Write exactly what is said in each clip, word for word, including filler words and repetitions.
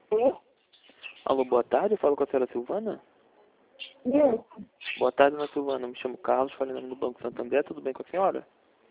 Alô, boa tarde, eu falo com a senhora Silvana? Isso. Boa tarde, dona Silvana, me chamo Carlos, falei em nome do Banco Santander, tudo bem com a senhora?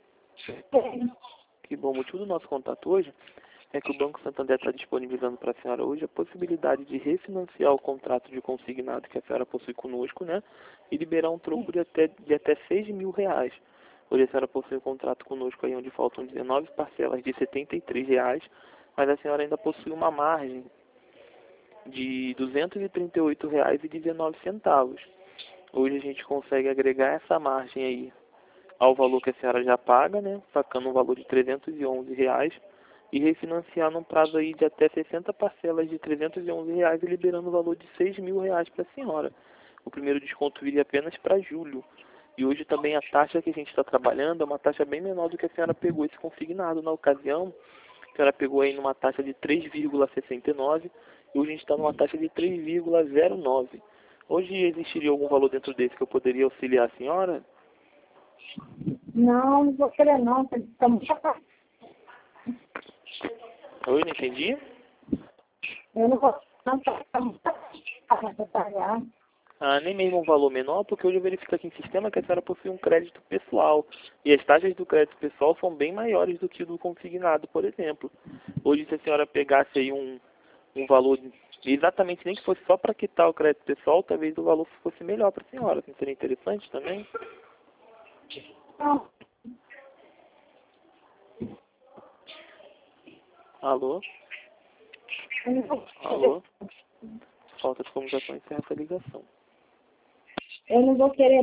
Que bom, o motivo do nosso contato hoje é que o Banco Santander está disponibilizando para a senhora hoje a possibilidade de refinanciar o contrato de consignado que a senhora possui conosco, né? E liberar um troco de até, de até seis mil reais. Hoje a senhora possui um contrato conosco aí onde faltam dezenove parcelas de setenta e três reais, mas a senhora ainda possui uma margem de duzentos e trinta e oito reais e dezenove centavos. Hoje a gente consegue agregar essa margem aí ao valor que a senhora já paga, né, sacando um valor de trezentos e onze reais e refinanciar num prazo aí de até sessenta parcelas de trezentos e onze reais e liberando o valor de seis mil reais para a senhora. O primeiro desconto viria apenas para julho. E hoje também a taxa que a gente está trabalhando é uma taxa bem menor do que a senhora pegou esse consignado na ocasião. A senhora pegou aí numa taxa de três vírgula sessenta e nove e hoje a gente está numa taxa de três vírgula zero nove. Hoje existiria algum valor dentro desse que eu poderia auxiliar a senhora? Não, não vou querer não, você está muito caro. Oi, não entendi? Eu não vou não está muito caro para pagar. Ah, nem mesmo um valor menor, porque hoje eu verifico aqui em sistema que a senhora possui um crédito pessoal. E as taxas do crédito pessoal são bem maiores do que o do consignado, por exemplo. Hoje, se a senhora pegasse aí um, um valor, exatamente nem que fosse só para quitar o crédito pessoal, talvez o valor fosse melhor para a senhora. Não seria interessante também? Não, Alô? eu não vou Alô? Falta de comunicação, encerra essa ligação. Eu não vou querer